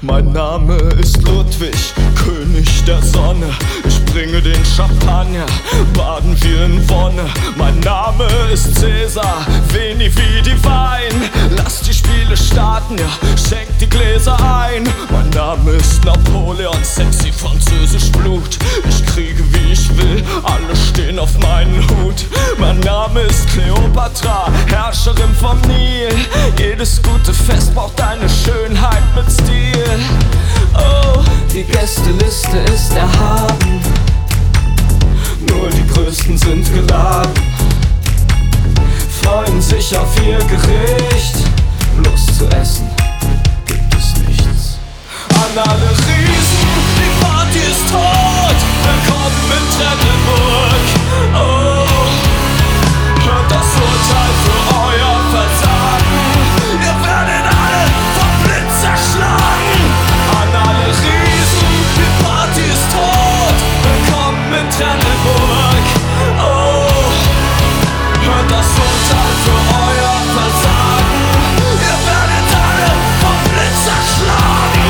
Mein Name ist Ludwig, König der Sonne. Ich bringe den Champagner, baden wir in Wonne. Mein Name ist Cäsar, Veni vidi Wein. Lass die Spiele starten, ja, schenk die Gläser ein. Mein Name ist Napoleon, sexy französisch Blut. Ich kriege wie ich will, alle stehen auf meinen Hut. Mein Name ist Kleopatra, Herrscherin vom Nil. Jedes gute Fest braucht eine Schönheit mit Stil. Oh, die Gästeliste ist erhaben, nur die Größten sind geladen. Freuen sich auf ihr Gericht, Lust zu essen gibt es nichts. An alle Riesen, die Party ist tot. Willkommen in Trendelburg. Oh, hört das Urteil für euer Versagen. Ihr werdet alle vom Blitz zerschlagen. An alle Riesen, die Party ist tot. Willkommen in Trendelburg. Oh, hört das Urteil für euer Versagen. Ihr werdet alle vom Blitz zerschlagen.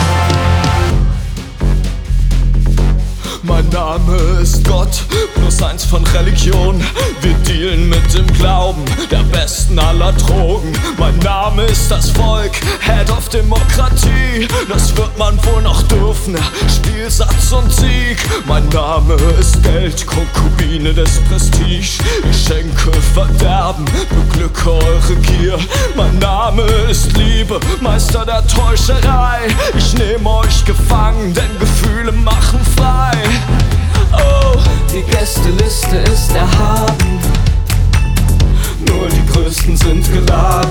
Mein Name ist Gott, +1 von Religion. Wir dealen mit dem Glauben, der besten aller Drogen. Mein Name ist das Volk, Head of Demokratie. Das wird man wohl noch dürfen, Spielsatz und Sieg. Mein Name ist Geld, Konkubine des Prestige. Ich schenke Verderben, beglücke eure Gier. Mein Name ist Liebe, Meister der Täuscherei. Ich nehme euch gefangen, denn Gefühle machen frei. Oh, die Gästeliste ist erhaben, nur die Größten sind geladen.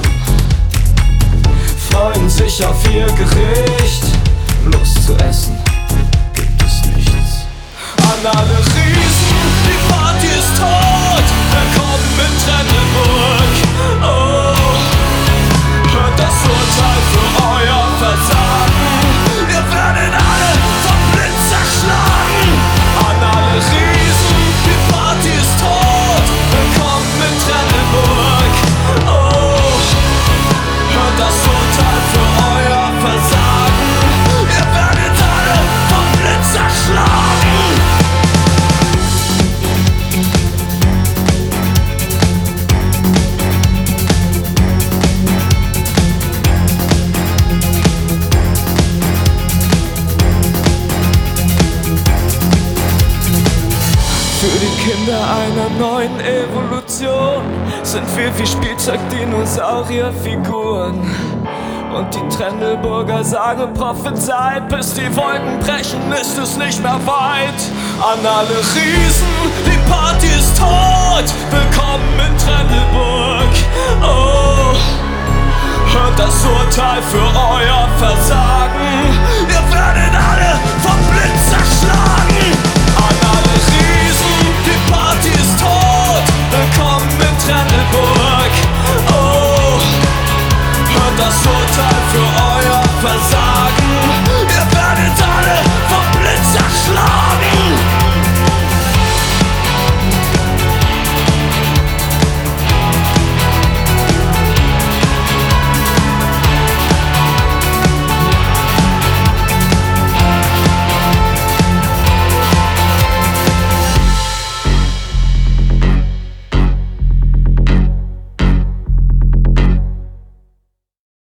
Freuen sich auf ihr Gericht, Lust zu essen gibt es nichts. An alle Riesen, die Party ist tot. Willkommen in Trendelburg. Oh, hört das Urteil für euer Versagen. Ihr werdet alle vom Blitz zerschlagen. An alle Riesen, die Party ist tot. Willkommen in Trendelburg. Oh, hört das Urteil für euer Versagen. Ihr werdet alle vom Blitz zerschlagen. Für die Kinder einer neuen Evolution sind wir wie Spielzeug-Dinosaurierfiguren. Und die Trendelburger sagen prophezeit, bis die Wolken brechen, ist es nicht mehr weit. An alle Riesen, die Party ist tot. Willkommen in Trendelburg. Oh, hört das Urteil für euer Versagen.